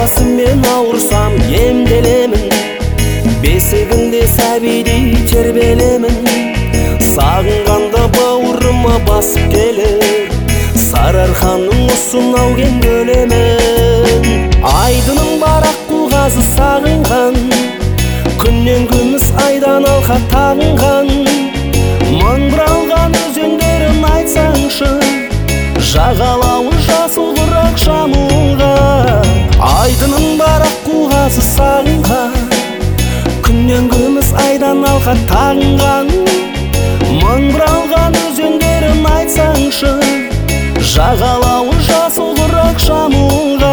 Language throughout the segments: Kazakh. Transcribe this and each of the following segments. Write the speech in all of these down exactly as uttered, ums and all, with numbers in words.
аясымен ауырсам емделемін, бесігінде сәбидей тербелемін. Сағынғанда бауырыма басып келер, Сарыарқаның ұсын ауген көлемін. Айдының барақ құлғазы сағынған, күннен күміс айдан алқа тағынған. Мың бұралған өзендерін айтсаңшы, жағалауы жасыл құрақ жамылға. Айдының барақ құлғазы сағынған, күннен күміс айдан алқа тағынған. Мың бұралған өзендерін айтсаңшы, жағалауы жасыл құрақ жамылға.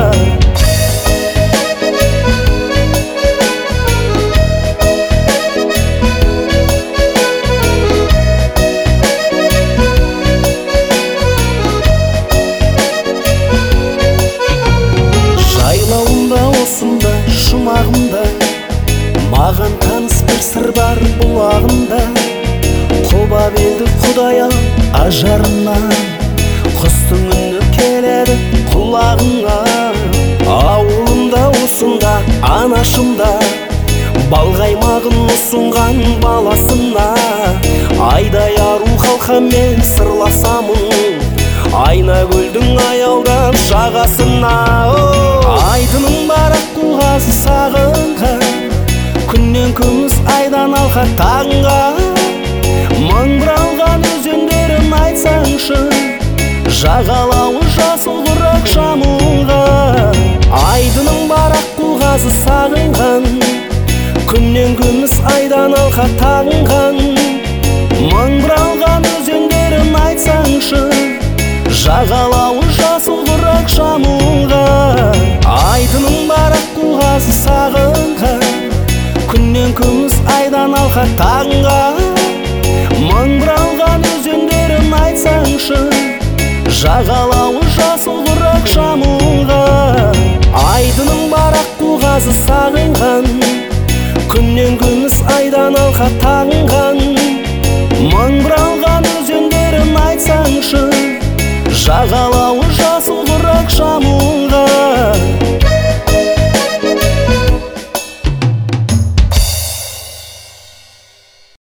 Жайлауында осында жұмағында, маған таныс бір сыр бар бұлағында. Құба белді құдая ажарынан, құстың үні келеді құлағыңа. Ауылымда осында анашымда, балғаймағын ұсынған баласына. Айдай ару халқамен сырласамын, Айнакөлдің аялдап жағасына. Айдының барақ құлғазы сағынған, күннен күміс айдан алқа тағынған. Мың бұралған өзендерін айтсаңшы, жағалауы жасыл құрақ жамылға. Айдының барақ құлғазы сағынған, күннен күміс айдан алқа тағынған. Мың бұралған өзендерін айтсаңшы, жағалауы жасыл құрақ жамылға. Айдының барақ құлғазы сағынған, күннен күміс айдан алқа тағынған. Мың бұралған өзендерін айтсаңшы, жағалауы жасыл құрақ жамылға. Айдының барақ құлғазы сағынған, күннен күміс айдан алқа тағынған. Мың бұралған өзендерін айтсаңшы, жағалауы жасыл құрақ жамылға.